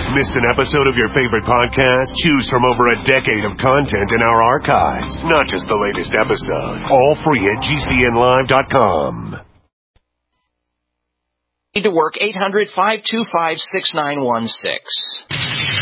Missed an episode of your favorite podcast? Choose from over a decade of content in our archives, not just the latest episode. All free at GCNlive.com. Need to work 800-525-6916.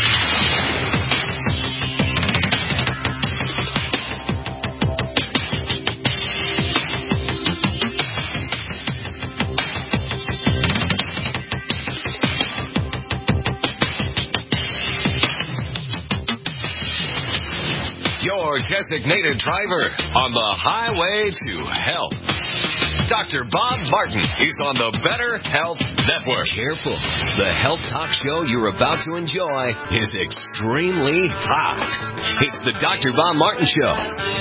Your designated driver on the highway to health. Dr. Bob Martin is on the Better Health Network. Careful. The health talk show you're about to enjoy is extremely hot. It's the Dr. Bob Martin Show.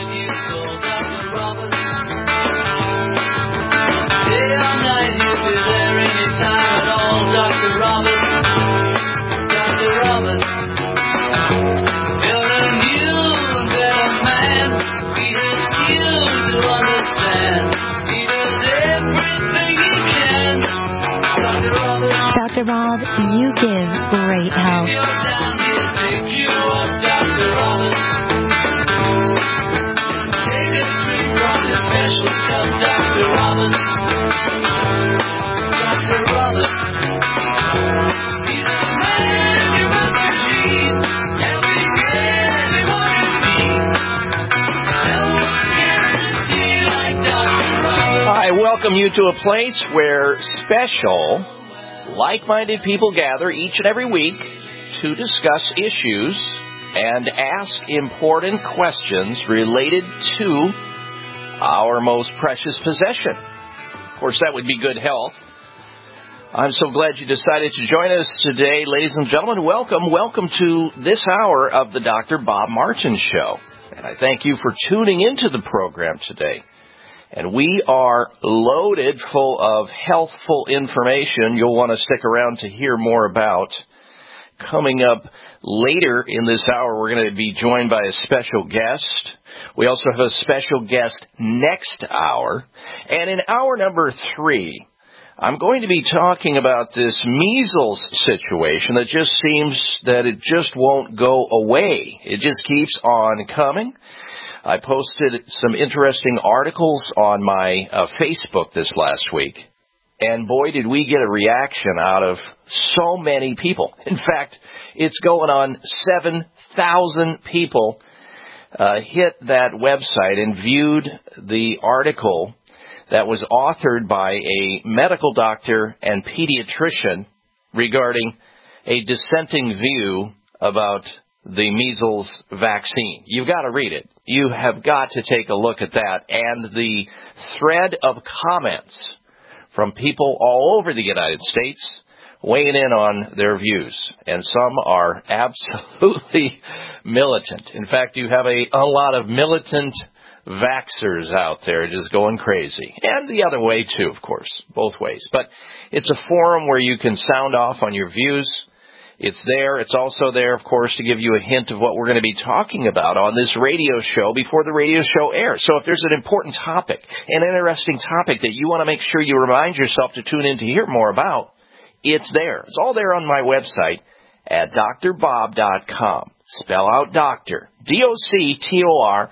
Day or night, he'll be there anytime at all. Dr. Robert. Dr. Robert. You're a new and better man. He has skills to understand. He does everything he can. Dr. Robert. Dr. Bob, you give great help. You're down, he'll pick you up. Dr. Robert. Take a drink from his special cup. Dr. Robert. Dr. Robert. He's the man you must need. Helping anyone in need. No one guarantee like Dr. Robert. I welcome you to a place where special, like-minded people gather each and every week to discuss issues and ask important questions related to our most precious possession. Of course, that would be good health. I'm so glad you decided to join us today, ladies and gentlemen. Welcome to this hour of the Dr. Bob Martin Show. And I thank you for tuning into the program today. And we are loaded full of healthful information you'll want to stick around to hear more about. Coming up later in this hour, we're going to be joined by a special guest. We also have a special guest next hour. And in hour number 3, I'm going to be talking about this measles situation that just seems that it just won't go away. It just keeps on coming. I posted some interesting articles on my Facebook this last week. And boy, did we get a reaction out of so many people. In fact, it's going on 7,000 people hit that website and viewed the article that was authored by a medical doctor and pediatrician regarding a dissenting view about the measles vaccine. You've got to read it. You have got to take a look at that. And the thread of comments from people all over the United States weighing in on their views. And some are absolutely militant. In fact, you have a lot of militant vaxxers out there just going crazy. And the other way, too, of course, both ways. But it's a forum where you can sound off on your views. It's there. It's also there, of course, to give you a hint of what we're going to be talking about on this radio show before the radio show airs. So if there's an important topic, an interesting topic that you want to make sure you remind yourself to tune in to hear more about, it's there. It's all there on my website at drbob.com. Spell out doctor, D-O-C-T-O-R,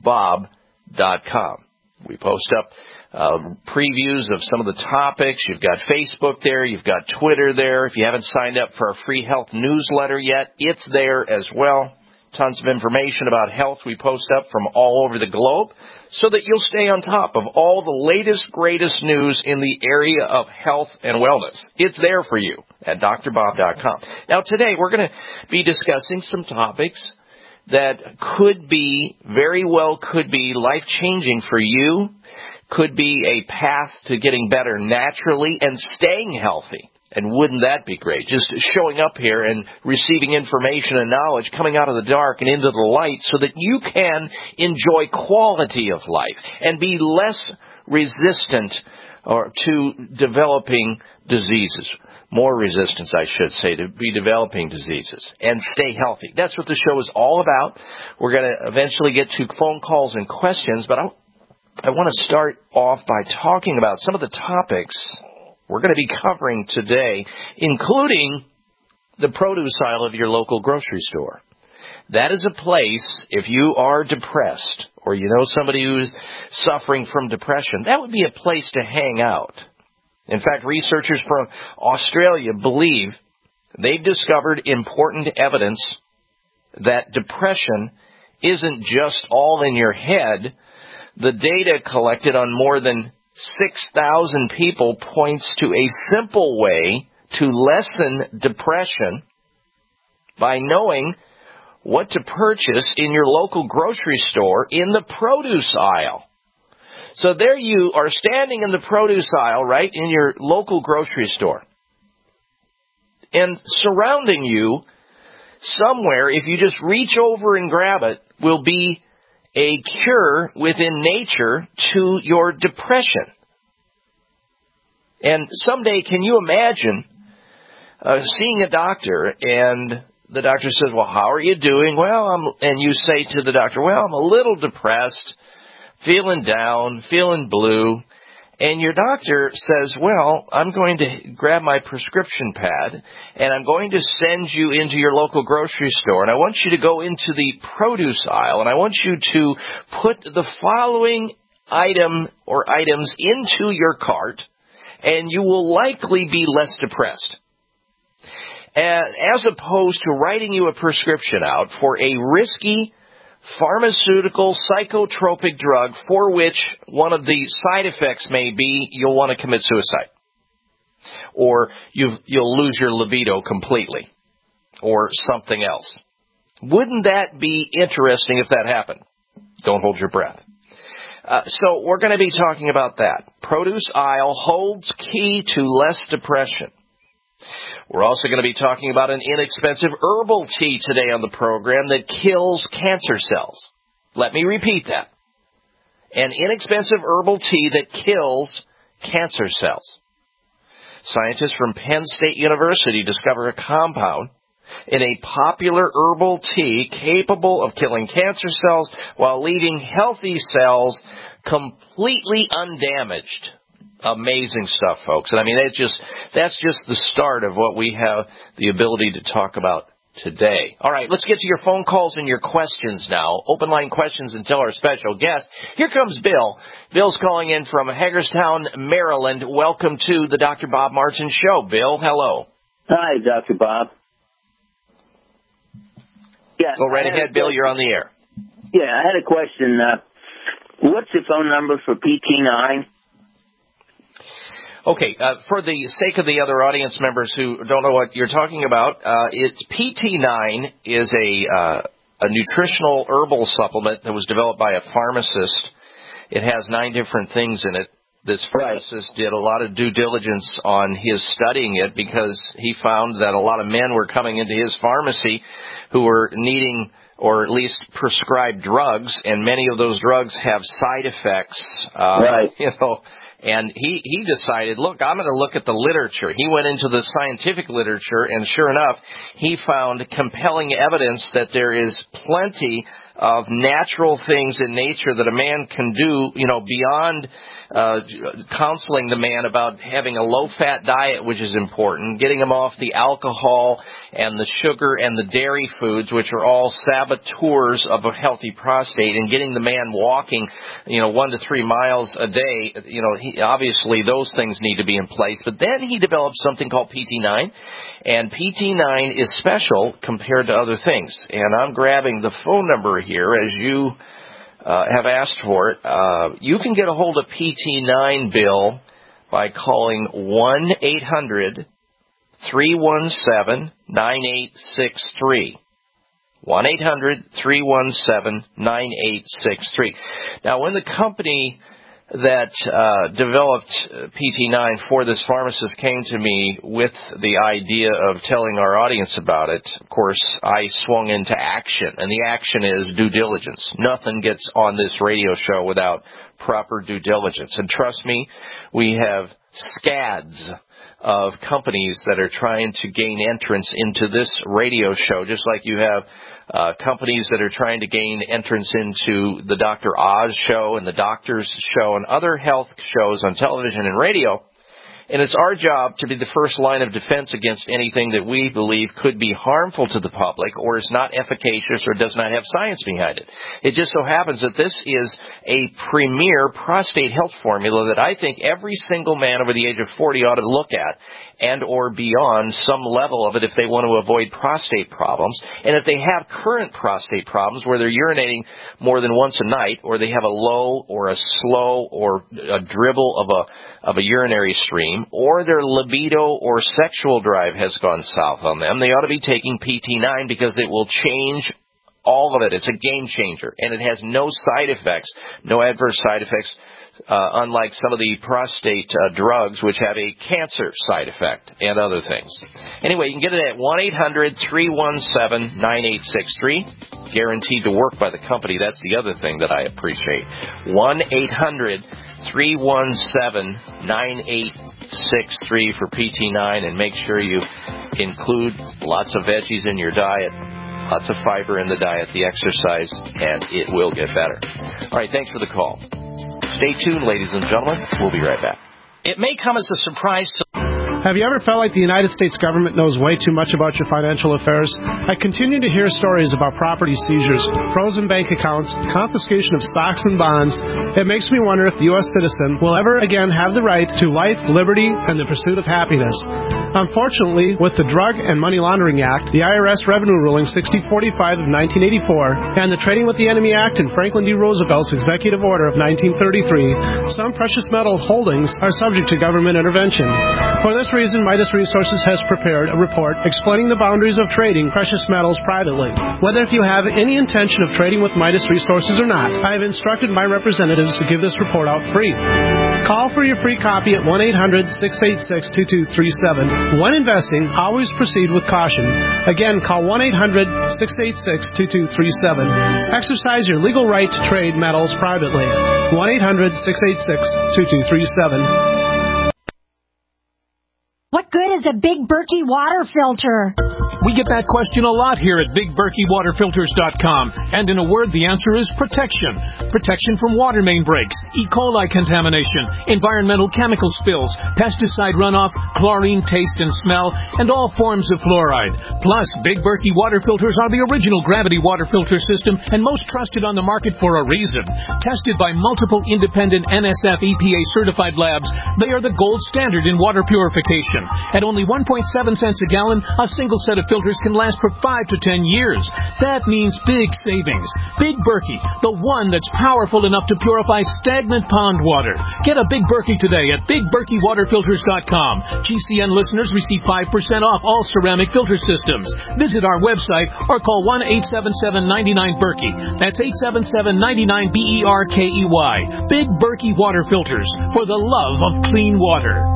bob.com. We post up previews of some of the topics. You've got Facebook there. You've got Twitter there. If you haven't signed up for our free health newsletter yet, it's there as well. Tons of information about health we post up from all over the globe so that you'll stay on top of all the latest, greatest news in the area of health and wellness. It's there for you at drbob.com. Now, today we're going to be discussing some topics that very well could be life-changing for you, could be a path to getting better naturally and staying healthy. And wouldn't that be great? Just showing up here and receiving information and knowledge coming out of the dark and into the light so that you can enjoy quality of life and be less resistant to developing diseases. More resistance, I should say, to be developing diseases and stay healthy. That's what the show is all about. We're going to eventually get to phone calls and questions, but I want to start off by talking about some of the topics we're going to be covering today, including the produce aisle of your local grocery store. That is a place, if you are depressed or you know somebody who's suffering from depression, that would be a place to hang out. In fact, researchers from Australia believe they've discovered important evidence that depression isn't just all in your head. The data collected on more than 6,000 people points to a simple way to lessen depression by knowing what to purchase in your local grocery store in the produce aisle. So there you are standing in the produce aisle, right, in your local grocery store. And surrounding you, somewhere, if you just reach over and grab it, will be a cure within nature to your depression. And someday, can you imagine seeing a doctor and the doctor says, well, how are you doing? And you say to the doctor, well, I'm a little depressed, feeling down, feeling blue. And your doctor says, well, I'm going to grab my prescription pad and I'm going to send you into your local grocery store. And I want you to go into the produce aisle and I want you to put the following item or items into your cart and you will likely be less depressed. As opposed to writing you a prescription out for a risky pharmaceutical psychotropic drug for which one of the side effects may be you'll want to commit suicide. Or you'll lose your libido completely. Or something else. Wouldn't that be interesting if that happened? Don't hold your breath. So we're going to be talking about that. Produce aisle holds key to less depression. We're also going to be talking about an inexpensive herbal tea today on the program that kills cancer cells. Let me repeat that. An inexpensive herbal tea that kills cancer cells. Scientists from Penn State University discovered a compound in a popular herbal tea capable of killing cancer cells while leaving healthy cells completely undamaged. Amazing stuff, folks. And I mean, that's just the start of what we have the ability to talk about today. All right, let's get to your phone calls and your questions now. Open line questions until our special guest. Here comes Bill. Bill's calling in from Hagerstown, Maryland. Welcome to the Dr. Bob Martin Show. Bill, hello. Hi, Dr. Bob. Yeah, go right ahead, Bill. You're on the air. Yeah, I had a question. What's the phone number for PT9? Okay, for the sake of the other audience members who don't know what you're talking about, it's PT9 is a nutritional herbal supplement that was developed by a pharmacist. It has 9 different things in it. This pharmacist did a lot of due diligence on his studying it because he found that a lot of men were coming into his pharmacy who were needing or at least prescribed drugs, and many of those drugs have side effects. And he decided, look, I'm going to look at the literature. He went into the scientific literature, and sure enough, he found compelling evidence that there is plenty of natural things in nature that a man can do, beyond counseling the man about having a low-fat diet, which is important, getting him off the alcohol and the sugar and the dairy foods, which are all saboteurs of a healthy prostate, and getting the man walking, 1 to 3 miles a day. Obviously those things need to be in place. But then he developed something called PT9, and PT9 is special compared to other things. And I'm grabbing the phone number here as you have asked for it. You can get a hold of PT9, Bill, by calling 1-800-317-9863. 1-800-317-9863. Now, when the company that developed PT9 for this pharmacist came to me with the idea of telling our audience about it, of course, I swung into action, and the action is due diligence. Nothing gets on this radio show without proper due diligence. And trust me, we have scads of companies that are trying to gain entrance into this radio show, just like you have companies that are trying to gain entrance into the Dr. Oz show and the Doctor's show and other health shows on television and radio. And it's our job to be the first line of defense against anything that we believe could be harmful to the public or is not efficacious or does not have science behind it. It just so happens that this is a premier prostate health formula that I think every single man over the age of 40 ought to look at and or beyond some level of it if they want to avoid prostate problems. And if they have current prostate problems where they're urinating more than once a night, or they have a low or a slow or a dribble of a urinary stream, or their libido or sexual drive has gone south on them, they ought to be taking PT9 because it will change all of it. It's a game changer, and it has no side effects, no adverse side effects, unlike some of the prostate drugs, which have a cancer side effect and other things. Anyway, you can get it at 1-800-317-9863. Guaranteed to work by the company. That's the other thing that I appreciate. 1-800-317-9863 for PT9, and make sure you include lots of veggies in your diet, lots of fiber in the diet, the exercise, and it will get better. All right, thanks for the call. Stay tuned, ladies and gentlemen. We'll be right back. It may come as a surprise to... Have you ever felt like the United States government knows way too much about your financial affairs? I continue to hear stories about property seizures, frozen bank accounts, confiscation of stocks and bonds. It makes me wonder if the U.S. citizen will ever again have the right to life, liberty, and the pursuit of happiness. Unfortunately, with the Drug and Money Laundering Act, the IRS Revenue Ruling 6045 of 1984, and the Trading with the Enemy Act and Franklin D. Roosevelt's Executive Order of 1933, some precious metal holdings are subject to government intervention. For this reason, Midas Resources has prepared a report explaining the boundaries of trading precious metals privately. Whether if you have any intention of trading with Midas Resources or not, I have instructed my representatives to give this report out free. Call for your free copy at 1-800-686-2237. When investing, always proceed with caution. Again, call 1-800-686-2237. Exercise your legal right to trade metals privately. 1-800-686-2237. What good is a Big Berkey water filter? We get that question a lot here at BigBerkeyWaterFilters.com. And in a word, the answer is protection. Protection from water main breaks, E. coli contamination, environmental chemical spills, pesticide runoff, chlorine taste and smell, and all forms of fluoride. Plus, Big Berkey water filters are the original gravity water filter system and most trusted on the market for a reason. Tested by multiple independent NSF EPA certified labs, they are the gold standard in water purification. At only 1.7 cents a gallon, a single set of filters can last for 5 to 10 years. That means big savings. Big Berkey, the one that's powerful enough to purify stagnant pond water. Get a Big Berkey today at BigBerkeyWaterFilters.com. GCN listeners receive 5% off all ceramic filter systems. Visit our website or call 1-877-99-BERKEY. That's 877-99-BERKEY. Big Berkey Water Filters, for the love of clean water.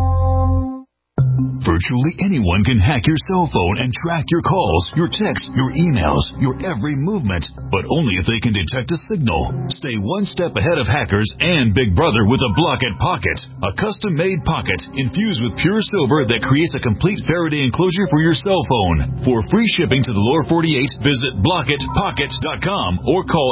Virtually anyone can hack your cell phone and track your calls, your texts, your emails, your every movement, but only if they can detect a signal. Stay one step ahead of hackers and Big Brother with a Block-It Pocket, a custom-made pocket infused with pure silver that creates a complete Faraday enclosure for your cell phone. For free shipping to the lower 48, visit BlockItPocket.com or call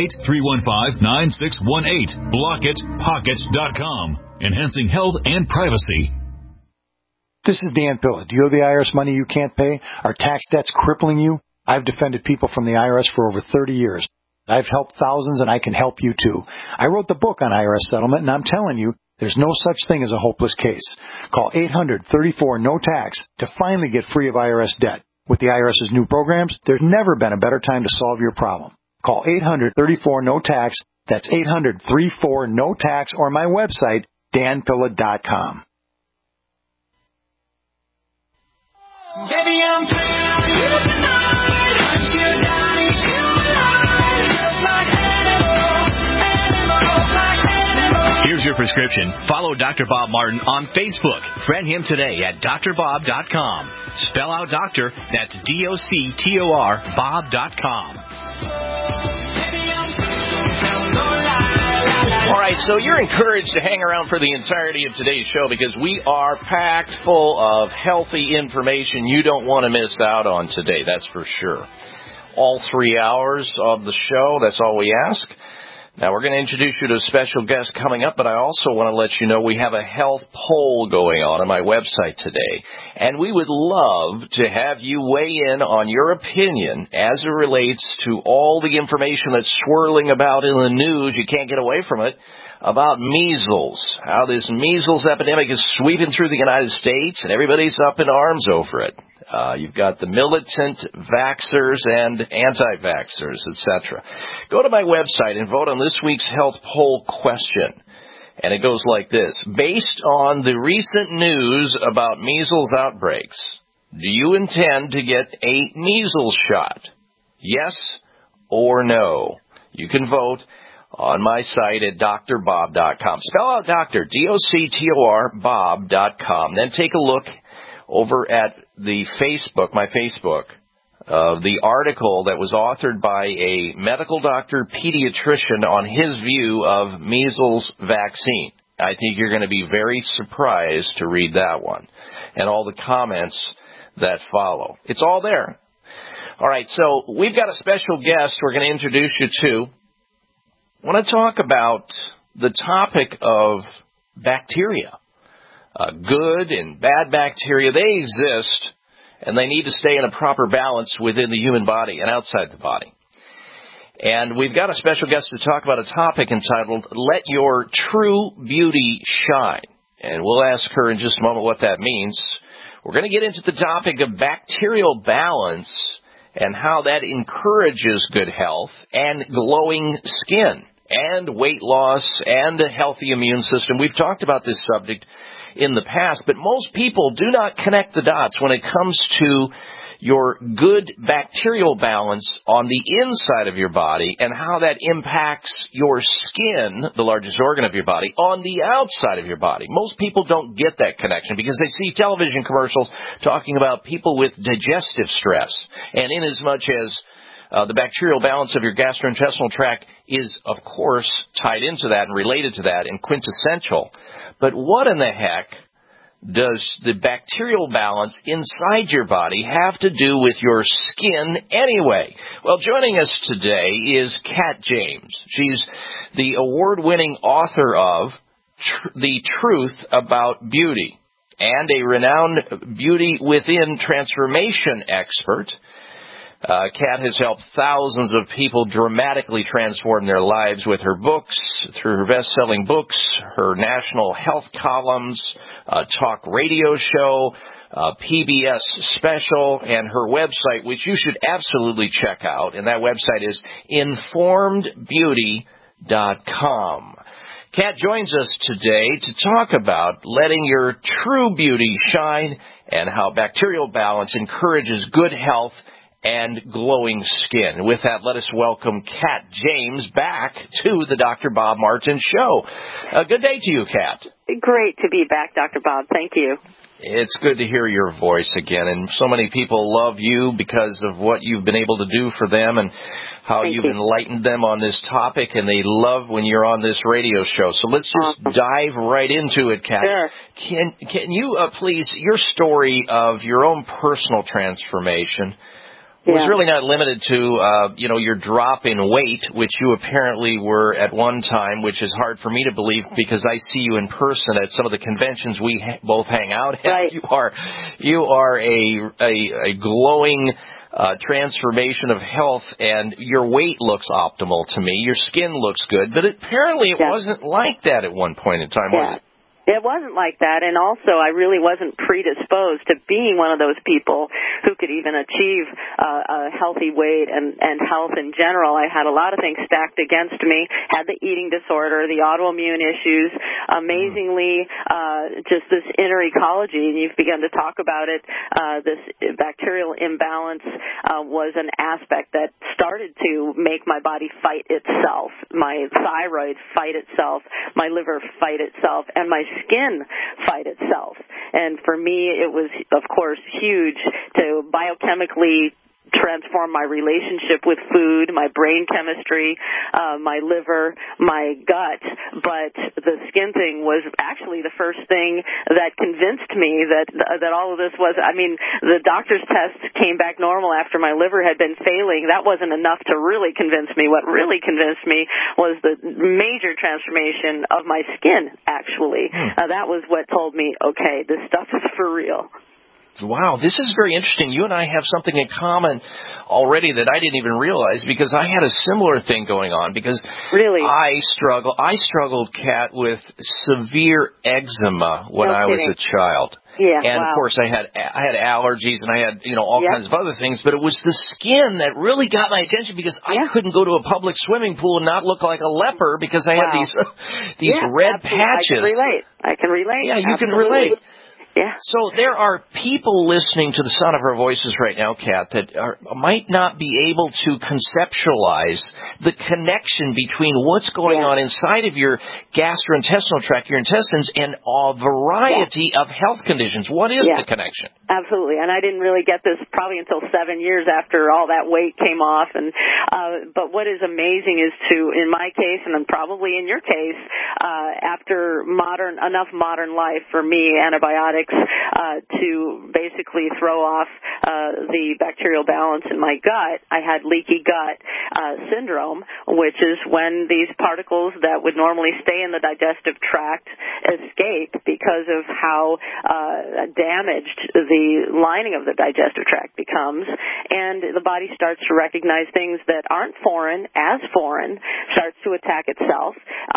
888-315-9618. BlockItPocket.com, enhancing health and privacy. This is Dan Pilla. Do you owe the IRS money you can't pay? Are tax debts crippling you? I've defended people from the IRS for over 30 years. I've helped thousands, and I can help you too. I wrote the book on IRS settlement, and I'm telling you, there's no such thing as a hopeless case. Call 800-34-NO-TAX to finally get free of IRS debt. With the IRS's new programs, there's never been a better time to solve your problem. Call 800-34-NO-TAX. That's 800-34-NO-TAX, or my website, danpilla.com. Baby, I'm playing with you tonight. Hunt you down into the light. Just like animal. Here's your prescription. Follow Dr. Bob Martin on Facebook. Friend him today at drbob.com. Spell out doctor, that's D-O-C-T-O-R, bob.com. All right, so you're encouraged to hang around for the entirety of today's show because we are packed full of healthy information you don't want to miss out on today, that's for sure. All 3 hours of the show, that's all we ask. Now, we're going to introduce you to a special guest coming up, but I also want to let you know we have a health poll going on my website today, and we would love to have you weigh in on your opinion as it relates to all the information that's swirling about in the news. You can't get away from it, about measles, how this measles epidemic is sweeping through the United States, and everybody's up in arms over it. You've got the militant vaxxers and anti-vaxxers, etc. Go to my website and vote on this week's health poll question. And it goes like this. Based on the recent news about measles outbreaks, do you intend to get a measles shot? Yes or no? You can vote on my site at drbob.com. Spell out doctor, D-O-C-T-O-R, bob.com. Then take a look over at the Facebook, my Facebook, the article that was authored by a medical doctor pediatrician on his view of measles vaccine. I think you're going to be very surprised to read that one and all the comments that follow. It's all there. All right, so we've got a special guest we're going to introduce you to. I want to talk about the topic of bacteria. Good and bad bacteria, they exist, and they need to stay in a proper balance within the human body and outside the body. And we've got a special guest to talk about a topic entitled, Let Your True Beauty Shine. And we'll ask her in just a moment what that means. We're going to get into the topic of bacterial balance and how that encourages good health and glowing skin and weight loss and a healthy immune system. We've talked about this subject in the past, but most people do not connect the dots when it comes to your good bacterial balance on the inside of your body and how that impacts your skin, the largest organ of your body, on the outside of your body. Most people don't get that connection because they see television commercials talking about people with digestive stress. And in as much as the bacterial balance of your gastrointestinal tract is, of course, tied into that and related to that and quintessential. But what in the heck does the bacterial balance inside your body have to do with your skin anyway? Well, joining us today is Kat James. She's the award-winning author of The Truth About Beauty and a renowned beauty within transformation expert. Kat has helped thousands of people dramatically transform their lives with her books, through her best-selling books, her national health columns, talk radio show, PBS special, and her website, which you should absolutely check out. And that website is informedbeauty.com. Kat joins us today to talk about letting your true beauty shine and how bacterial balance encourages good health and glowing skin. With that, let us welcome Kat James back to the Dr. Bob Martin Show. Good day to you, Kat. Great to be back, Dr. Bob. Thank you. It's good to hear your voice again, and so many people love you because of what you've been able to do for them and how you've enlightened them on this topic, and they love when you're on this radio show. So let's just dive right into it, Kat. Sure. Can you please, your story of your own personal transformation was really not limited to, your drop in weight, which you apparently were at one time, which is hard for me to believe because I see you in person at some of the conventions we both hang out at. Right. You are a glowing transformation of health, and your weight looks optimal to me. Your skin looks good, but apparently it wasn't like that at one point in time, was it? It wasn't like that, and also I really wasn't predisposed to being one of those people who could even achieve a healthy weight and health in general. I had a lot of things stacked against me, had the eating disorder, the autoimmune issues, amazingly just this inner ecology, and you've begun to talk about it. This bacterial imbalance was an aspect that started to make my body fight itself, my thyroid fight itself, my liver fight itself, and my skin fight itself. And for me, it was, of course, huge to biochemically transformed my relationship with food, my brain chemistry, my liver, my gut. But the skin thing was actually the first thing that convinced me that all of this was, I mean, the doctor's tests came back normal after my liver had been failing. That wasn't enough to really convince me. What really convinced me was the major transformation of my skin, actually. That was what told me, okay, this stuff is for real. Wow, this is very interesting. You and I have something in common already that I didn't even realize, because I had a similar thing going on. Because really, I struggled, Kat, with severe eczema when I was a child. Yeah, and of course I had allergies and I had all kinds of other things, but it was the skin that really got my attention, because I couldn't go to a public swimming pool and not look like a leper because I had these red patches. I can relate. Yeah, you can relate. Yeah. So there are people listening to the sound of our voices right now, Kat, that might not be able to conceptualize the connection between what's going on inside of your gastrointestinal tract, your intestines, and a variety of health conditions. What is the connection? Absolutely. And I didn't really get this probably until 7 years after all that weight came off. And but what is amazing is in my case, and then probably in your case, after enough modern life for me, antibiotics to basically throw off the bacterial balance in my gut, I had leaky gut syndrome, which is when these particles that would normally stay in the digestive tract escape because of how damaged the lining of the digestive tract becomes, and the body starts to recognize things that aren't foreign as foreign, starts to attack itself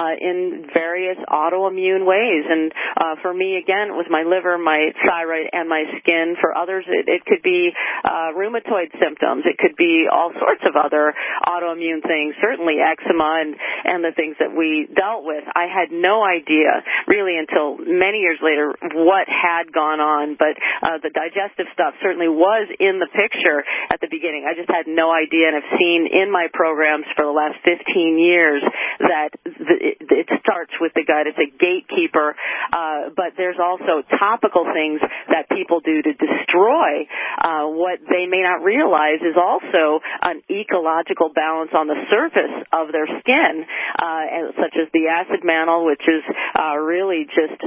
in various autoimmune ways. And for me, again, it was my liver, my thyroid, and my skin. For others, it could be rheumatoid symptoms. It could be all sorts of other autoimmune things, certainly eczema and the things that we dealt with. I had no idea, really, until many years later, what had gone on, but the digestive stuff certainly was in the picture at the beginning. I just had no idea, and I've seen in my programs for the last 15 years that it starts with the gut. It's a gatekeeper, but there's also topical things that people do to destroy what they may not realize is also an ecological balance on the surface of their skin, such as the acid mantle, which is really just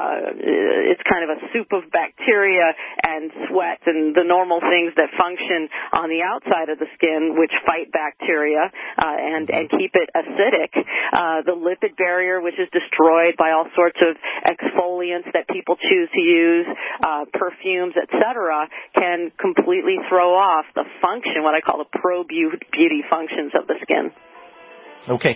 it's kind of a soup of bacteria and sweat and the normal things that function on the outside of the skin, which fight bacteria and keep it acidic. The lipid barrier, which is destroyed by all sorts of exfoliants that people choose to use, perfumes, etc., can completely throw off the function, what I call the pro-beauty functions of the skin. Okay.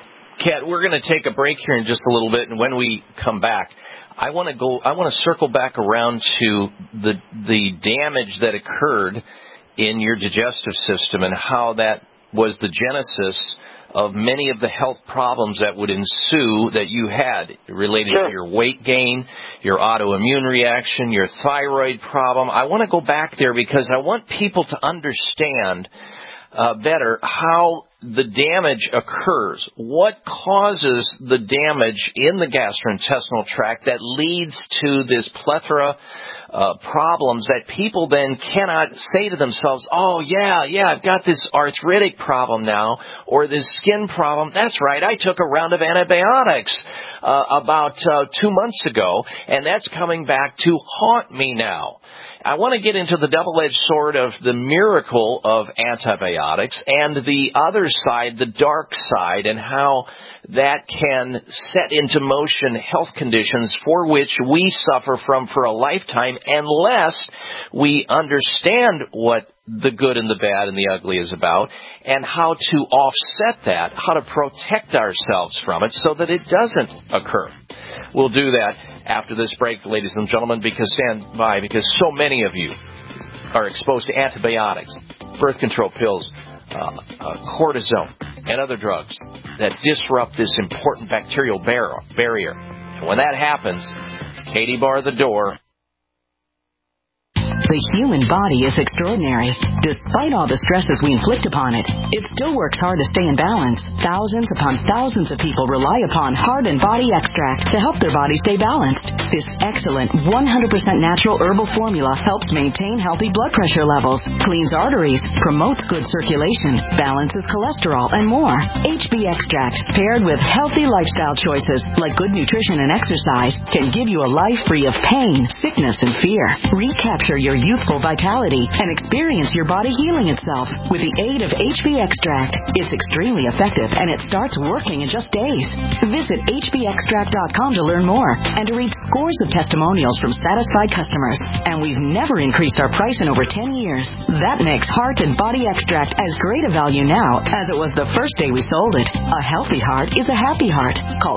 Kat, we're going to take a break here in just a little bit, and when we come back, I want to circle back around to the damage that occurred in your digestive system and how that was the genesis of many of the health problems that would ensue that you had related to your weight gain, your autoimmune reaction, your thyroid problem. I want to go back there because I want people to understand better how the damage occurs. What causes the damage in the gastrointestinal tract that leads to this plethora problems that people then cannot say to themselves, oh, yeah, I've got this arthritic problem now, or this skin problem. That's right, I took a round of antibiotics about 2 months ago, and that's coming back to haunt me now. I want to get into the double-edged sword of the miracle of antibiotics and the other side, the dark side, and how that can set into motion health conditions for which we suffer from for a lifetime unless we understand what the good and the bad and the ugly is about and how to offset that, how to protect ourselves from it so that it doesn't occur. We'll do that after this break, ladies and gentlemen, stand by, because so many of you are exposed to antibiotics, birth control pills, cortisone, and other drugs that disrupt this important bacterial barrier. And when that happens, Katie bar the door. The human body is extraordinary. Despite all the stresses we inflict upon it, it still works hard to stay in balance. Thousands upon thousands of people rely upon Heart and Body Extract to help their body stay balanced. This excellent 100% natural herbal formula helps maintain healthy blood pressure levels, cleans arteries, promotes good circulation, balances cholesterol, and more. HB Extract, paired with healthy lifestyle choices like good nutrition and exercise, can give you a life free of pain, sickness, and fear. Recapture your youthful vitality and experience your body healing itself with the aid of HB Extract. It's extremely effective and it starts working in just days. Visit hbextract.com to learn more and to read scores of testimonials from satisfied customers. And we've never increased our price in over 10 years. That makes Heart and Body Extract as great a value now as it was the first day we sold it. A healthy heart is a happy heart. Call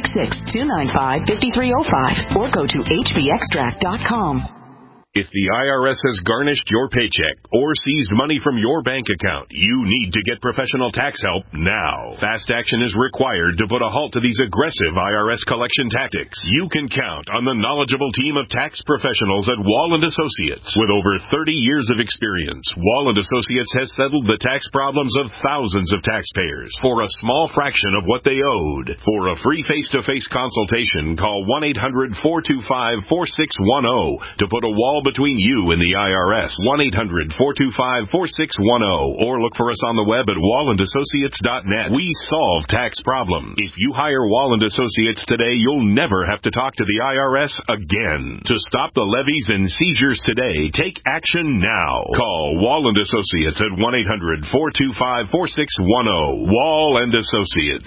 866-295-5305 or go to hbextract.com. If the IRS has garnished your paycheck or seized money from your bank account, you need to get professional tax help now. Fast action is required to put a halt to these aggressive IRS collection tactics. You can count on the knowledgeable team of tax professionals at Wall & Associates. With over 30 years of experience, Wall & Associates has settled the tax problems of thousands of taxpayers for a small fraction of what they owed. For a free face-to-face consultation, call 1-800-425-4610 to put a wall between you and the IRS. 1-800-425-4610 or look for us on the web at wallandassociates.net. We solve tax problems. If you hire Wall & Associates today, you'll never have to talk to the IRS again. To stop the levies and seizures today, take action now. Call Wall & Associates at 1-800-425-4610. Wall & Associates.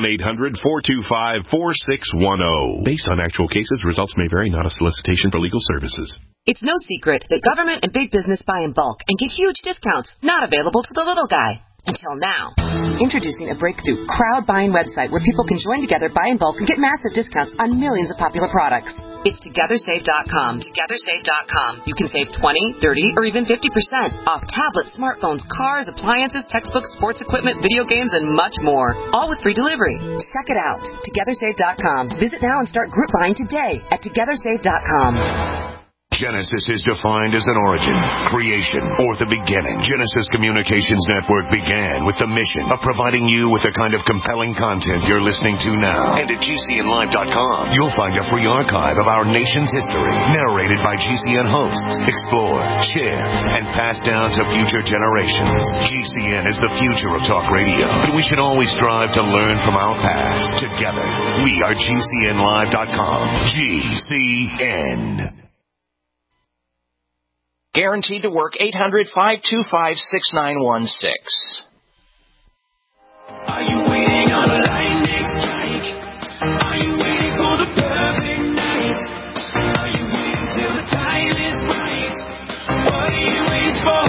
1-800-425-4610. Based on actual cases, results may vary, not a solicitation for legal services. It's no secret that government and big business buy in bulk and get huge discounts not available to the little guy. Until now. Introducing a breakthrough crowd buying website where people can join together, buy in bulk, and get massive discounts on millions of popular products. It's TogetherSave.com. TogetherSave.com. You can save 20, 30, or even 50% off tablets, smartphones, cars, appliances, textbooks, sports equipment, video games, and much more. All with free delivery. Check it out. TogetherSave.com. Visit now and start group buying today at TogetherSave.com. Genesis is defined as an origin, creation, or the beginning. Genesis Communications Network began with the mission of providing you with the kind of compelling content you're listening to now. And at GCNlive.com, you'll find a free archive of our nation's history, narrated by GCN hosts, explored, shared, and passed down to future generations. GCN is the future of talk radio, but we should always strive to learn from our past. Together, we are GCNlive.com. GCN. Guaranteed to work. 800-525-6916. Are you waiting on a lightning strike? Are you waiting for the perfect night? Are you waiting till the time is right? What are you waiting for?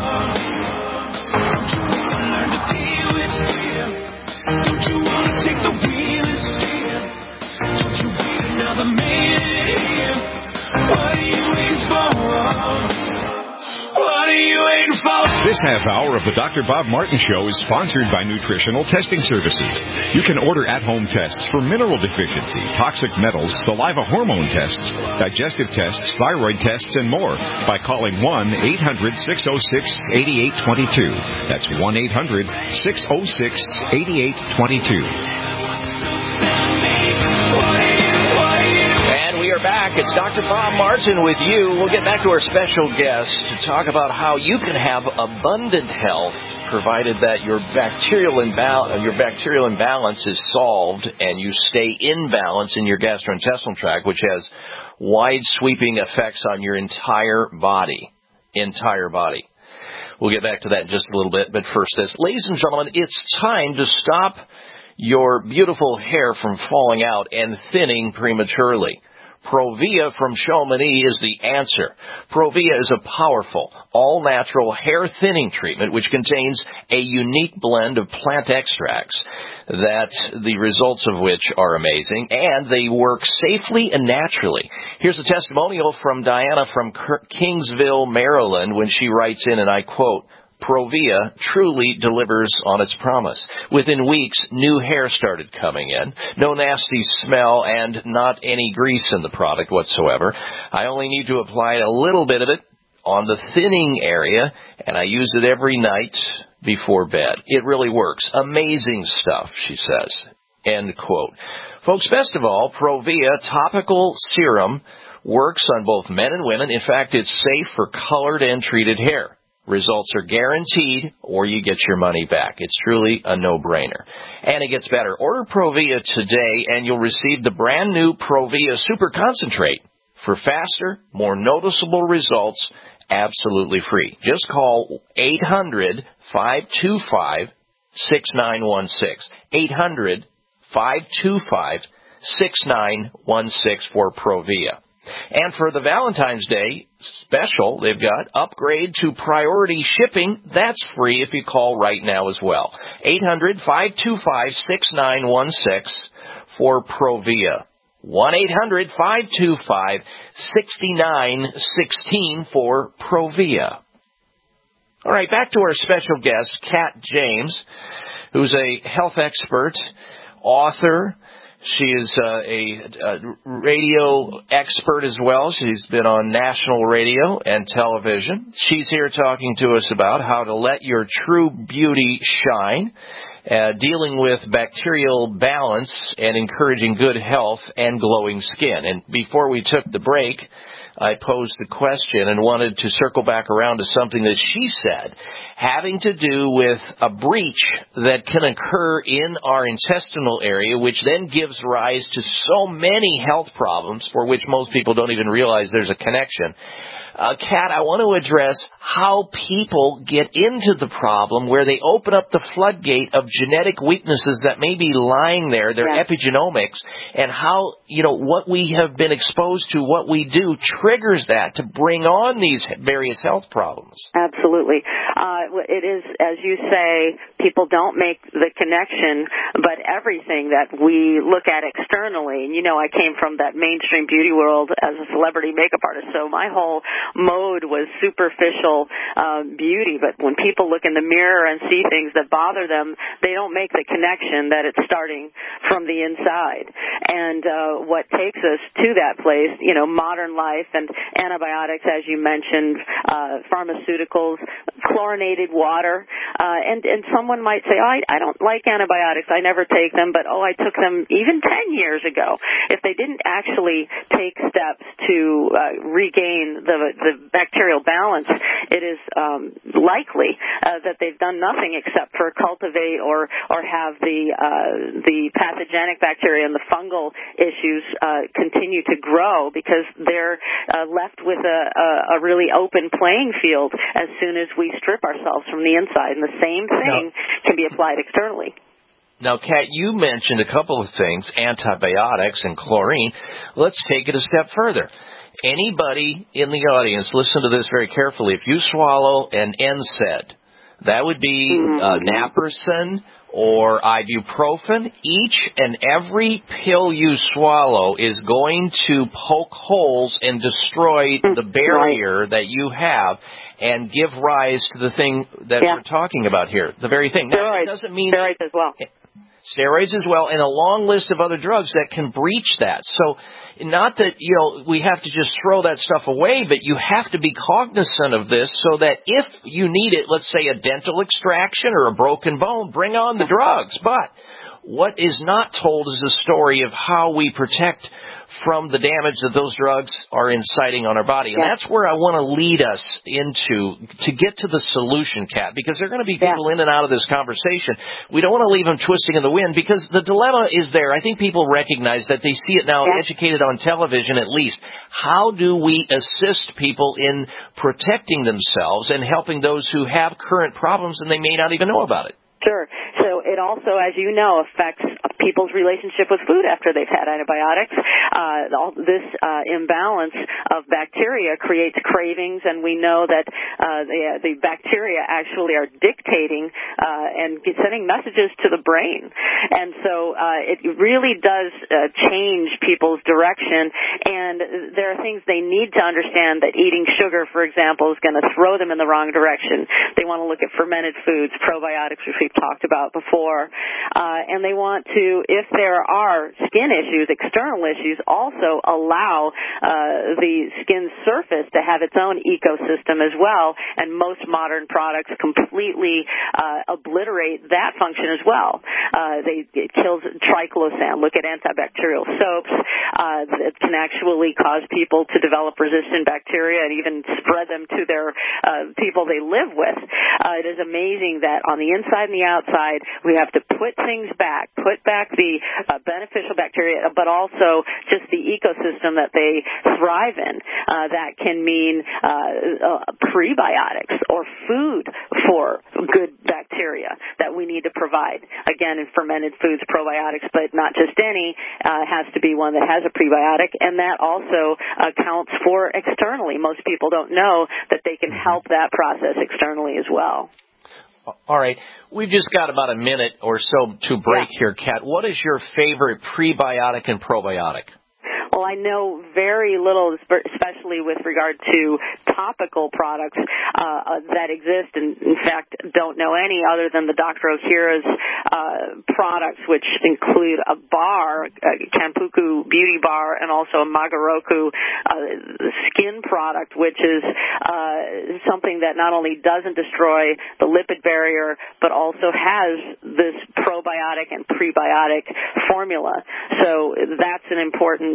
Don't you want to learn to deal with fear? Don't you want to take the wheel and steer? Don't you wait another minute here? What are you waiting for? What are you waiting for? This half hour of the Dr. Bob Martin Show is sponsored by Nutritional Testing Services. You can order at-home tests for mineral deficiency, toxic metals, saliva hormone tests, digestive tests, thyroid tests, and more by calling 1-800-606-8822. That's 1-800-606-8822. We are back. It's Dr. Bob Martin with you. We'll get back to our special guest to talk about how you can have abundant health, provided that your bacterial imbalance is solved and you stay in balance in your gastrointestinal tract, which has wide sweeping effects on your entire body. We'll get back to that in just a little bit, but first this. Ladies and gentlemen, it's time to stop your beautiful hair from falling out and thinning prematurely. Provia from Chamonix is the answer. Provia is a powerful, all-natural hair thinning treatment which contains a unique blend of plant extracts that the results of which are amazing, and they work safely and naturally. Here's a testimonial from Diana from Kingsville, Maryland, when she writes in, and I quote, Provia truly delivers on its promise. Within weeks, new hair started coming in. No nasty smell and not any grease in the product whatsoever. I only need to apply a little bit of it on the thinning area, and I use it every night before bed. It really works. Amazing stuff, she says. End quote. Folks, best of all, Provia topical serum works on both men and women. In fact, it's safe for colored and treated hair. Results are guaranteed, or you get your money back. It's truly a no-brainer. And it gets better. Order Provia today, and you'll receive the brand-new Provia Super Concentrate for faster, more noticeable results, absolutely free. Just call 800-525-6916. 800-525-6916 for Provia. And for the Valentine's Day special, they've got upgrade to priority shipping. That's free if you call right now as well. 800-525-6916 for Provia. 1-800-525-6916 for Provia. All right, back to our special guest, Kat James, who's a health expert, author. She is a radio expert as well. She's been on national radio and television. She's here talking to us about how to let your true beauty shine, dealing with bacterial balance and encouraging good health and glowing skin. And before we took the break, I posed the question and wanted to circle back around to something that she said having to do with a breach that can occur in our intestinal area, which then gives rise to so many health problems for which most people don't even realize there's a connection. Kat, I want to address how people get into the problem where they open up the floodgate of genetic weaknesses that may be lying there, their epigenomics, and how, what we have been exposed to, what we do, triggers that to bring on these various health problems. Absolutely. It is, as you say, people don't make the connection, but everything that we look at externally, and I came from that mainstream beauty world as a celebrity makeup artist, so my whole mode was superficial beauty, but when people look in the mirror and see things that bother them, they don't make the connection that it's starting from the inside. And what takes us to that place, modern life and antibiotics, as you mentioned, pharmaceuticals, chlorinated water, and someone might say, I don't like antibiotics, I never take them, but I took them even 10 years ago. If they didn't actually take steps to regain the bacterial balance, it is likely that they've done nothing except for cultivate or have the pathogenic bacteria and the fungal issues continue to grow because they're left with a really open playing field as soon as we strip ourselves from the inside. And the same thing can be applied externally. Now, Kat, you mentioned a couple of things, antibiotics and chlorine. Let's take it a step further. Anybody in the audience, listen to this very carefully. If you swallow an NSAID, that would be naproxen or ibuprofen. Each and every pill you swallow is going to poke holes and destroy the barrier that you have and give rise to the thing that we're talking about here, the very thing. Now, it doesn't mean steroids as well. Steroids as well, and a long list of other drugs that can breach that. So not that, we have to just throw that stuff away, but you have to be cognizant of this so that if you need it, let's say a dental extraction or a broken bone, bring on the drugs. But what is not told is the story of how we protect from the damage that those drugs are inciting on our body. And that's where I want to lead us into to get to the solution, Kat, because there are going to be people in and out of this conversation. We don't want to leave them twisting in the wind because the dilemma is there. I think people recognize that. They see it now educated on television at least. How do we assist people in protecting themselves and helping those who have current problems and they may not even know about it? Sure. So it also, as you know, affects people's relationship with food after they've had antibiotics. All this imbalance of bacteria creates cravings, and we know that the bacteria actually are dictating and sending messages to the brain. And so it really does change people's direction, and there are things they need to understand that eating sugar, for example, is going to throw them in the wrong direction. They want to look at fermented foods, probiotics, which we've talked about before, and they want to to, if there are skin issues, external issues, also allow the skin surface to have its own ecosystem as well, and most modern products completely obliterate that function as well. It kills triclosan. Look at antibacterial soaps. It can actually cause people to develop resistant bacteria and even spread them to their people they live with. It is amazing that on the inside and the outside, we have to put things back, put back the beneficial bacteria, but also just the ecosystem that they thrive in. That can mean prebiotics or food for good bacteria that we need to provide. Again, in fermented foods, probiotics, but not just any, has to be one that has a prebiotic, and that also counts for externally. Most people don't know that they can help that process externally as well. All right. We've just got about a minute or so to break here, Kat. What is your favorite prebiotic and probiotic? Well, I know very little, especially with regard to topical products that exist, and in fact don't know any other than the Dr. Ohhira's products, which include a bar, Kampuku Beauty Bar, and also a Magaroku skin product, which is something that not only doesn't destroy the lipid barrier, but also has this probiotic and prebiotic formula. So that's an important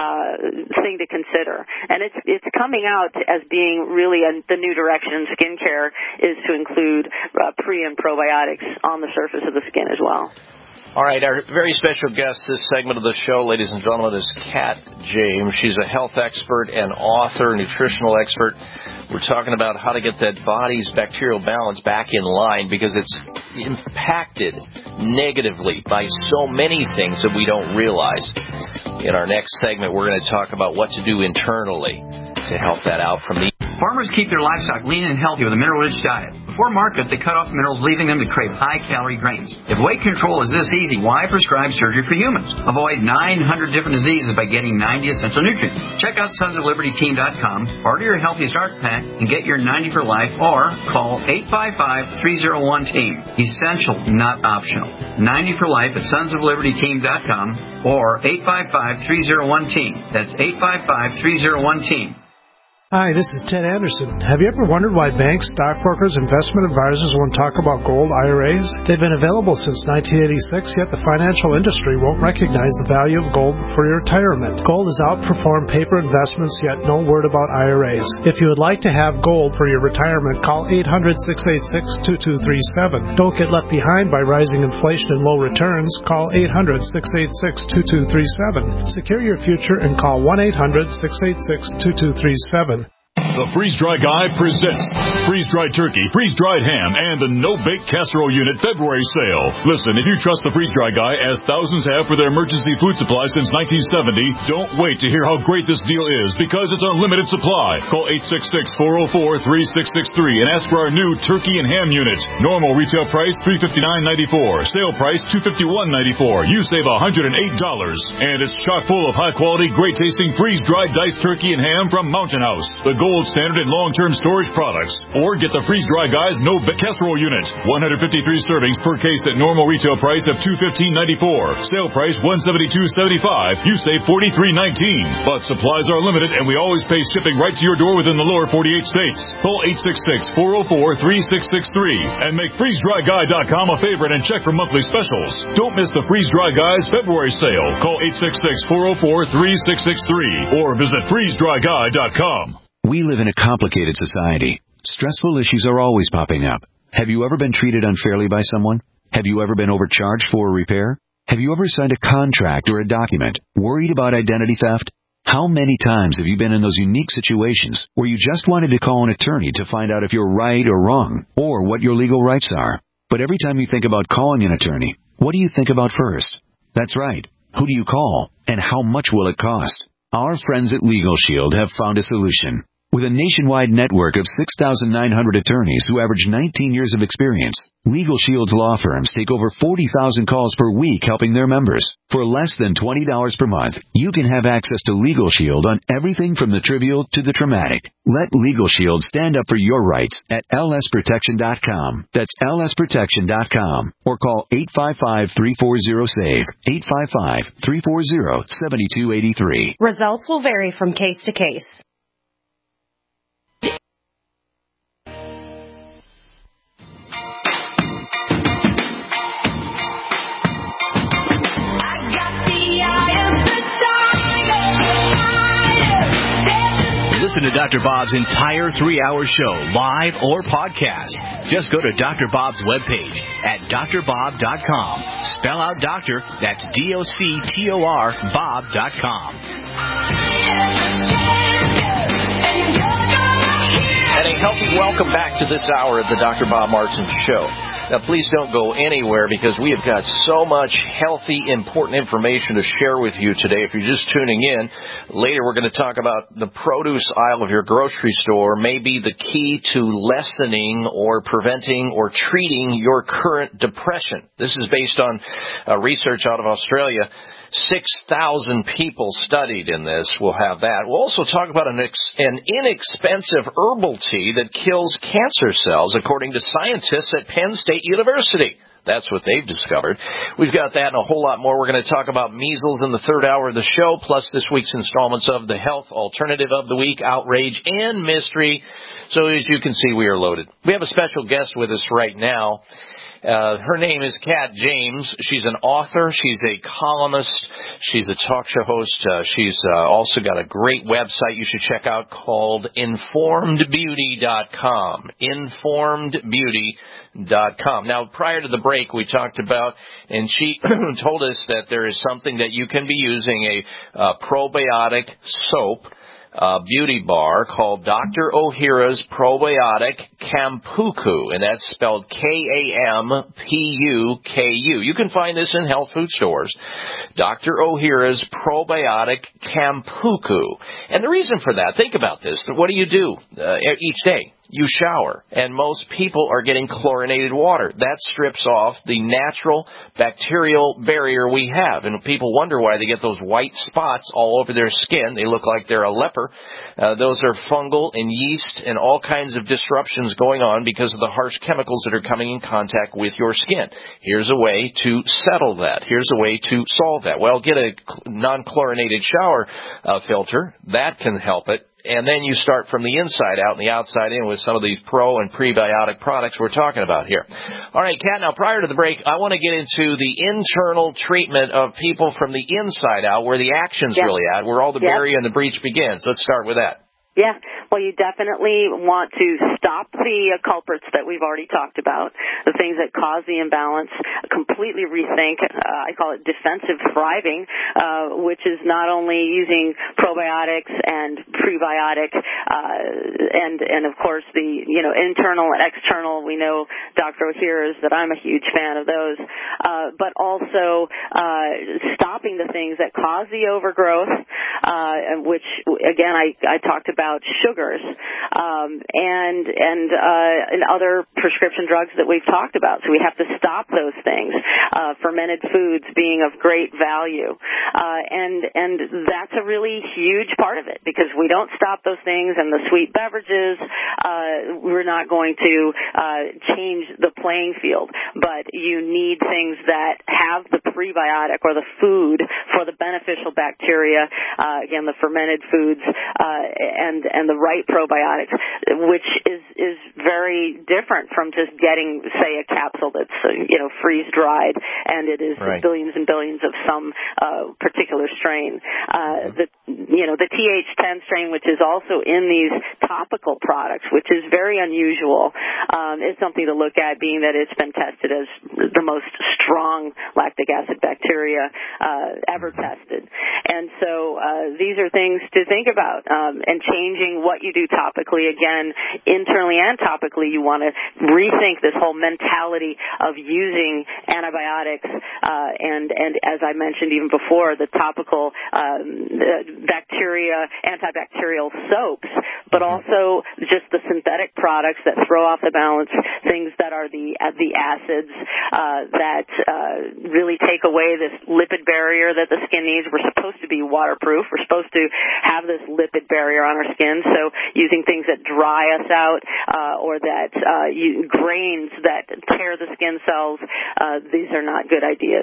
thing to consider. And it's coming out as being really the new direction in skincare is to include pre and probiotics on the surface of the skin as well. All right, our very special guest this segment of the show, ladies and gentlemen, is Kat James. She's a health expert and author, nutritional expert. We're talking about how to get that body's bacterial balance back in line because it's impacted negatively by so many things that we don't realize. In our next segment, we're going to talk about what to do internally to help that out from the... Farmers keep their livestock lean and healthy with a mineral-rich diet. Before market, they cut off minerals, leaving them to crave high-calorie grains. If weight control is this easy, why prescribe surgery for humans? Avoid 900 different diseases by getting 90 essential nutrients. Check out sonsoflibertyteam.com, order your Healthy Start Pack, and get your 90 for life, or call 855-301-TEAM. Essential, not optional. 90 for life at sonsoflibertyteam.com or 855-301-TEAM. That's 855-301-TEAM. Hi, this is Ted Anderson. Have you ever wondered why banks, stockbrokers, investment advisors won't talk about gold IRAs? They've been available since 1986, yet the financial industry won't recognize the value of gold for your retirement. Gold has outperformed paper investments, yet no word about IRAs. If you would like to have gold for your retirement, call 800-686-2237. Don't get left behind by rising inflation and low returns. Call 800-686-2237. Secure your future and call 1-800-686-2237. The Freeze-Dry Guy presents freeze-dried turkey, freeze-dried ham, and the no-bake casserole unit February sale. Listen, if you trust the Freeze-Dry Guy, as thousands have for their emergency food supply since 1970, don't wait to hear how great this deal is, because it's unlimited supply. Call 866-404-3663 and ask for our new turkey and ham unit. Normal retail price $359.94. Sale price $251.94. You save $108. And it's chock full of high-quality, great-tasting freeze-dried diced turkey and ham from Mountain House, the gold standard in long-term storage products. Or get the Freeze-Dry Guy's no-bake casserole unit. 153 servings per case at normal retail price of $215.94. Sale price $172.75. You save $43.19. But supplies are limited, and we always pay shipping right to your door within the lower 48 states. Call 866-404-3663 and make FreezeDryGuy.com a favorite and check for monthly specials. Don't miss the Freeze-Dry Guy's February sale. Call 866-404-3663 or visit FreezeDryGuy.com. We live in a complicated society. Stressful issues are always popping up. Have you ever been treated unfairly by someone? Have you ever been overcharged for a repair? Have you ever signed a contract or a document worried about identity theft? How many times have you been in those unique situations where you just wanted to call an attorney to find out if you're right or wrong, or what your legal rights are? But every time you think about calling an attorney, what do you think about first? That's right. Who do you call, and how much will it cost? Our friends at Legal Shield have found a solution. With a nationwide network of 6,900 attorneys who average 19 years of experience, Legal Shield's law firms take over 40,000 calls per week helping their members. For less than $20 per month, you can have access to Legal Shield on everything from the trivial to the traumatic. Let Legal Shield stand up for your rights at lsprotection.com. That's lsprotection.com. Or call 855-340-SAVE, 855-340-7283. Results will vary from case to case. Listen to Dr. Bob's entire 3-hour show, live or podcast. Just go to Dr. Bob's webpage at drbob.com. Spell out doctor, that's D-O-C-T-O-R, Bob.com. And a healthy welcome back to this hour of the Dr. Bob Martin Show. Now, please don't go anywhere because we have got so much healthy, important information to share with you today. If you're just tuning in, later we're going to talk about the produce aisle of your grocery store may be the key to lessening or preventing or treating your current depression. This is based on research out of Australia. 6,000 people studied in this. We'll have that. We'll also talk about an inexpensive herbal tea that kills cancer cells, according to scientists at Penn State University. That's what they've discovered. We've got that and a whole lot more. We're going to talk about measles in the third hour of the show, plus this week's installments of the Health Alternative of the Week, Outrage, and Mystery. So as you can see, we are loaded. We have a special guest with us right now. Her name is Kat James. She's an author. She's a columnist. She's a talk show host. She's also got a great website you should check out called InformedBeauty.com. InformedBeauty.com. Now, prior to the break, we talked about, and she told us that there is something that you can be using, a probiotic soap, beauty bar called Dr. Ohhira's Probiotic Kampuku, and that's spelled Kampuku. You can find this in health food stores. Dr. Ohhira's Probiotic Kampuku. And the reason for that, think about this. What do you do each day? You shower, and most people are getting chlorinated water. That strips off the natural bacterial barrier we have, and people wonder why they get those white spots all over their skin. They look like they're a leper. Those are fungal and yeast and all kinds of disruptions going on because of the harsh chemicals that are coming in contact with your skin. Here's a way to settle that. Here's a way to solve that. Well, get a non-chlorinated shower filter. That can help it. And then you start from the inside out and the outside in with some of these pro and prebiotic products we're talking about here. All right, Kat, now prior to the break, I want to get into the internal treatment of people from the inside out, where the action's really at, where all the barrier and the breach begins. Let's start with that. Yeah, well, you definitely want to stop the culprits that we've already talked about, the things that cause the imbalance, completely rethink, I call it defensive thriving, which is not only using probiotics and prebiotic, and of course the, internal and external. We know Dr. Ohhira's, that I'm a huge fan of those, but also stopping the things that cause the overgrowth, which, again, I talked about sugars and other prescription drugs that we've talked about. So we have to stop those things. Fermented foods being of great value, and that's a really huge part of it, because we don't stop those things, and the sweet beverages, we're not going to change the playing field. But you need things that have the prebiotic or the food for the beneficial bacteria. Again, the fermented foods and the right probiotics, which is very different from just getting, say, a capsule that's freeze dried, and it is billions and billions of some particular strain. The TH10 strain, which is also in these topical products, which is very unusual, is something to look at, being that it's been tested as the most strong lactic acid bacteria ever tested. And so these are things to think about, and changing what you do topically. Again, internally and topically, you want to rethink this whole mentality of using antibiotics, and as I mentioned even before, the topical antibacterial soaps, but also just the synthetic products that throw off the balance, things that are the acids that really take away this lipid barrier that the skin needs. We're supposed to be waterproof. We're supposed to have this lipid barrier on our skin, so using things that dry us out or that grains that tear the skin cells, these are not good ideas.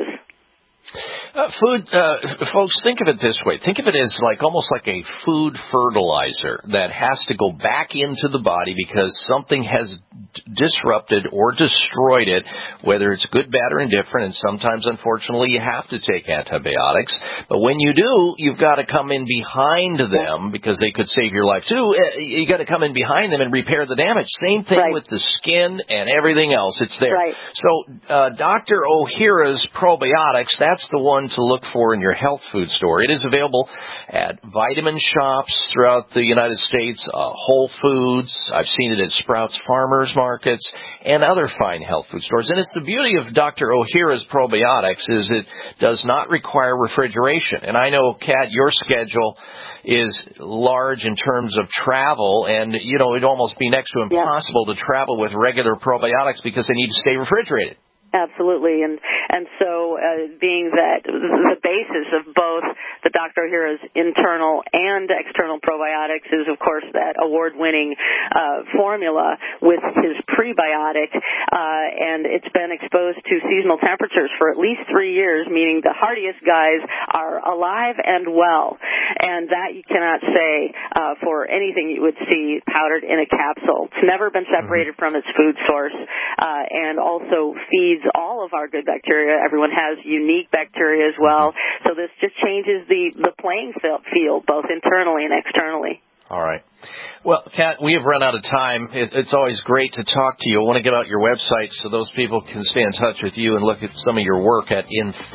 Folks, think of it this way. Think of it as almost like a food fertilizer that has to go back into the body because something has disrupted or destroyed it, whether it's good, bad, or indifferent, and sometimes, unfortunately, you have to take antibiotics. But when you do, you've got to come in behind them because they could save your life, too. You got to come in behind them and repair the damage. Same thing with the skin and everything else. It's there. Right. So Dr. Ohhira's probiotics, that's the one to look for in your health food store. It is available at vitamin shops throughout the United States, Whole Foods. I've seen it at Sprouts Farmers Markets and other fine health food stores. And it's the beauty of Dr. Ohhira's probiotics is it does not require refrigeration. And I know, Kat, your schedule is large in terms of travel, and, it'd almost be next to impossible to travel with regular probiotics because they need to stay refrigerated. Absolutely, and so being that the basis of both the Dr. Ohhira's internal and external probiotics is, of course, that award-winning formula with his prebiotic, and it's been exposed to seasonal temperatures for at least 3 years, meaning the hardiest guys are alive and well, and that you cannot say for anything you would see powdered in a capsule. It's never been separated from its food source, and also feeds all of our good bacteria. Everyone has unique bacteria as well. So this just changes the playing field, both internally and externally. All right. Well, Kat, we have run out of time. It's always great to talk to you. I want to give out your website so those people can stay in touch with you and look at some of your work at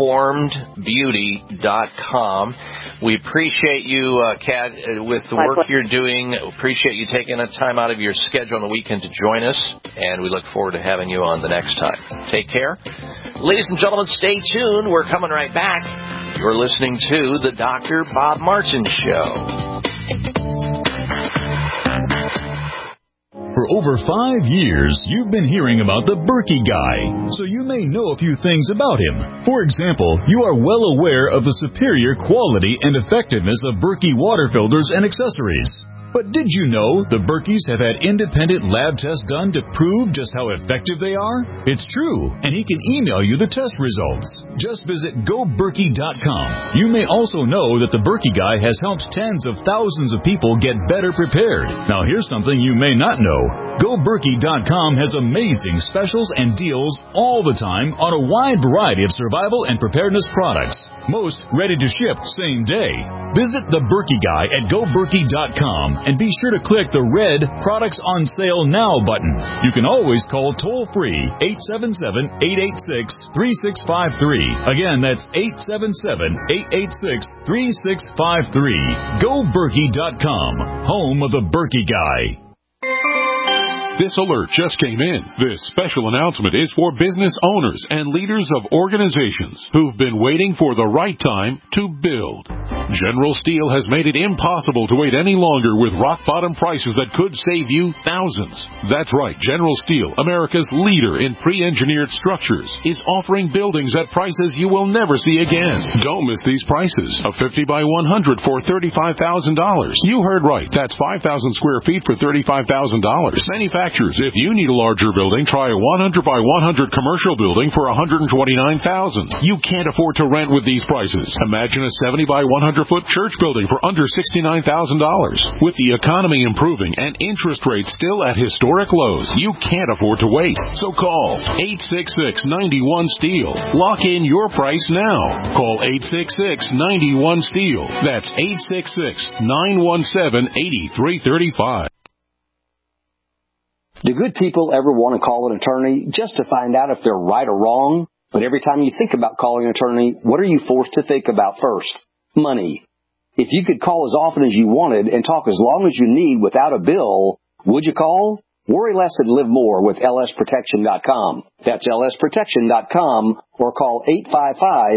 informedbeauty.com. We appreciate you, Kat, with the work you're doing. Appreciate you taking the time out of your schedule on the weekend to join us, and we look forward to having you on the next time. Take care. Ladies and gentlemen, stay tuned. We're coming right back. You're listening to the Dr. Bob Martin Show. For over 5 years, you've been hearing about the Berkey Guy, so you may know a few things about him. For example, you are well aware of the superior quality and effectiveness of Berkey water filters and accessories. But did you know the Berkeys have had independent lab tests done to prove just how effective they are? It's true, and he can email you the test results. Just visit GoBerkey.com. You may also know that the Berkey Guy has helped tens of thousands of people get better prepared. Now here's something you may not know. GoBerkey.com has amazing specials and deals all the time on a wide variety of survival and preparedness products. Most ready to ship same day. Visit the Berkey Guy at GoBerkey.com and be sure to click the red Products on Sale Now button. You can always call toll-free 877-886-3653. Again, that's 877-886-3653. GoBerkey.com, home of the Berkey Guy. This alert just came in. This special announcement is for business owners and leaders of organizations who've been waiting for the right time to build. General Steel has made it impossible to wait any longer with rock-bottom prices that could save you thousands. That's right. General Steel, America's leader in pre-engineered structures, is offering buildings at prices you will never see again. Don't miss these prices. A 50 by 100 for $35,000. You heard right. That's 5,000 square feet for $35,000. Manufacturers, if you need a larger building, try a 100 by 100 commercial building for $129,000. You can't afford to rent with these prices. Imagine a 70 by 100 foot church building for under $69,000. With the economy improving and interest rates still at historic lows, you can't afford to wait. So call 866-91-STEEL. Lock in your price now. Call 866-91-STEEL. That's 866-917-8335. Do good people ever want to call an attorney just to find out if they're right or wrong? But every time you think about calling an attorney, what are you forced to think about first? Money. If you could call as often as you wanted and talk as long as you need without a bill, would you call? Worry less and live more with lsprotection.com. That's lsprotection.com or call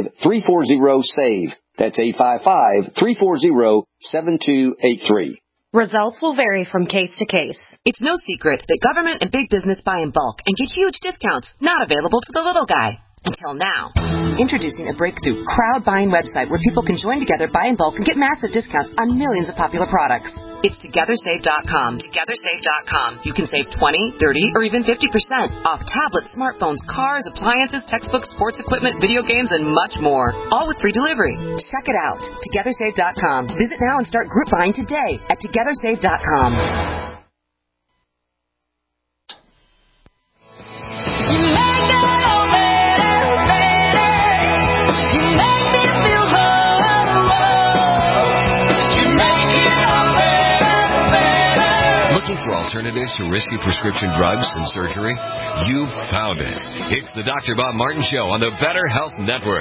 855-340-SAVE. That's 855-340-7283. Results will vary from case to case. It's no secret that government and big business buy in bulk and get huge discounts not available to the little guy. Until now. Introducing a breakthrough crowd buying website where people can join together, buy in bulk, and get massive discounts on millions of popular products. It's TogetherSave.com. TogetherSave.com. You can save 20, 30, or even 50% off tablets, smartphones, cars, appliances, textbooks, sports equipment, video games, and much more. All with free delivery. Check it out. TogetherSave.com. Visit now and start group buying today at TogetherSave.com. Alternatives to risky prescription drugs and surgery? You've found it. It's the Dr. Bob Martin Show on the Better Health Network.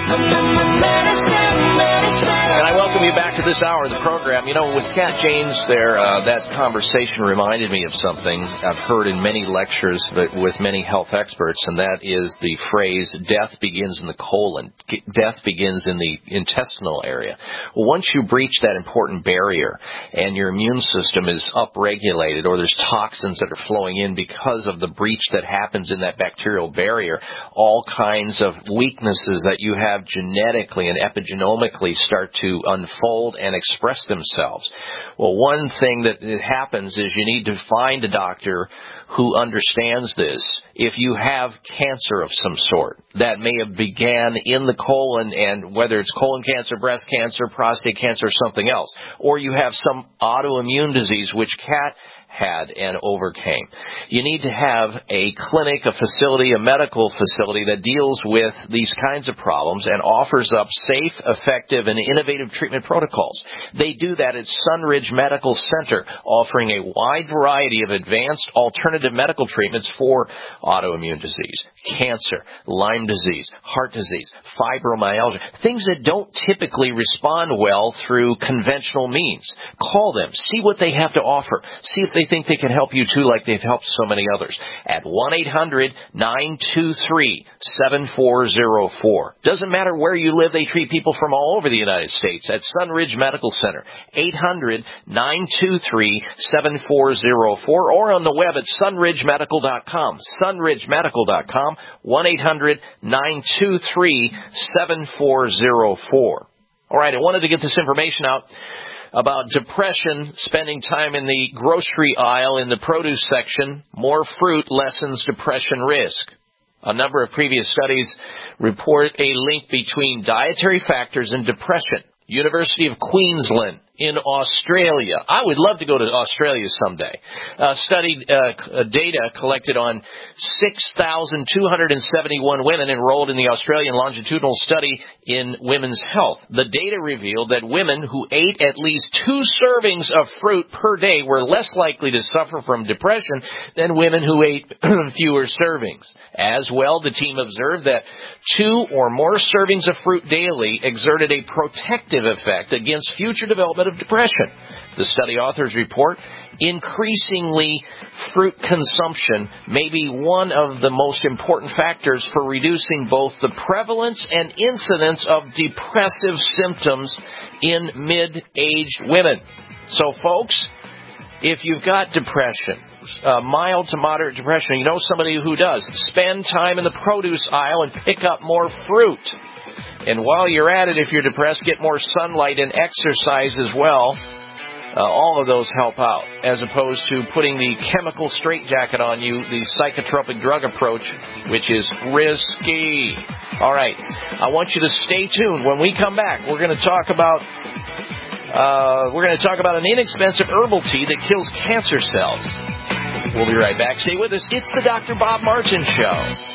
And I welcome you back to this hour of the program. You know, with Kat James there, that conversation reminded me of something I've heard in many lectures with many health experts, and that is the phrase, death begins in the colon. Death begins in the intestinal area. Well, once you breach that important barrier and your immune system is upregulated, or there's toxins that are flowing in because of the breach that happens in that bacterial barrier, all kinds of weaknesses that you have genetically and epigenomically start to unfold and express themselves. Well, one thing that happens is you need to find a doctor who understands this. If you have cancer of some sort that may have began in the colon, and whether it's colon cancer, breast cancer, prostate cancer, or something else, or you have some autoimmune disease, which Kat had and overcame. You need to have a clinic, a facility, a medical facility that deals with these kinds of problems and offers up safe, effective, and innovative treatment protocols. They do that at Sunridge Medical Center, offering a wide variety of advanced alternative medical treatments for autoimmune disease, cancer, Lyme disease, heart disease, fibromyalgia, things that don't typically respond well through conventional means. Call them, see what they have to offer, see if they think they can help you too, like they've helped so many others, at 1-800-923-7404. Doesn't matter where you live, they treat people from all over the United States at Sunridge Medical Center, 800-923-7404, or on the web at sunridgemedical.com, sunridgemedical.com, 1-800-923-7404. All right, I wanted to get this information out about depression, spending time in the grocery aisle in the produce section. More fruit lessens depression risk. A number of previous studies report a link between dietary factors and depression. University of Queensland in Australia. I would love to go to Australia someday. Studied data collected on 6,271 women enrolled in the Australian longitudinal study in women's health. The data revealed that women who ate at least 2 servings of fruit per day were less likely to suffer from depression than women who ate fewer servings. As well, the team observed that 2 or more servings of fruit daily exerted a protective effect against future development of depression. The study authors report increasingly fruit consumption may be one of the most important factors for reducing both the prevalence and incidence of depressive symptoms in mid-aged women. So, folks, if you've got depression, mild to moderate depression, you know somebody who does, spend time in the produce aisle and pick up more fruit. And while you're at it, if you're depressed, get more sunlight and exercise as well. All of those help out, as opposed to putting the chemical straitjacket on you, the psychotropic drug approach, which is risky. All right, I want you to stay tuned. When we come back, we're going to talk about an inexpensive herbal tea that kills cancer cells. We'll be right back. Stay with us. It's the Dr. Bob Martin Show.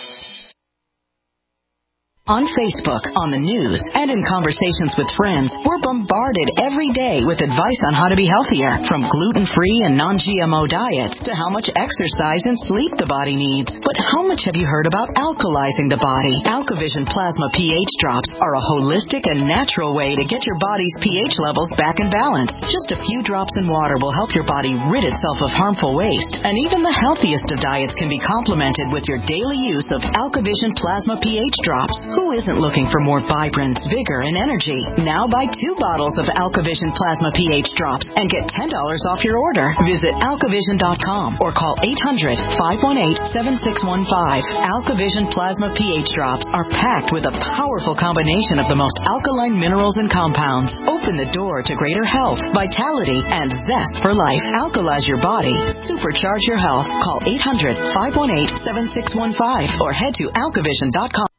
On Facebook, on the news, and in conversations with friends, we're bombarded every day with advice on how to be healthier, from gluten-free and non-GMO diets to how much exercise and sleep the body needs. But how much have you heard about alkalizing the body? AlkaVision Plasma pH drops are a holistic and natural way to get your body's pH levels back in balance. Just a few drops in water will help your body rid itself of harmful waste. And even the healthiest of diets can be complemented with your daily use of AlkaVision Plasma pH drops. Who isn't looking for more vibrance, vigor, and energy? Now buy 2 bottles of AlkaVision Plasma pH Drops and get $10 off your order. Visit AlkaVision.com or call 800-518-7615. AlkaVision Plasma pH Drops are packed with a powerful combination of the most alkaline minerals and compounds. Open the door to greater health, vitality, and zest for life. Alkalize your body. Supercharge your health. Call 800-518-7615 or head to AlkaVision.com.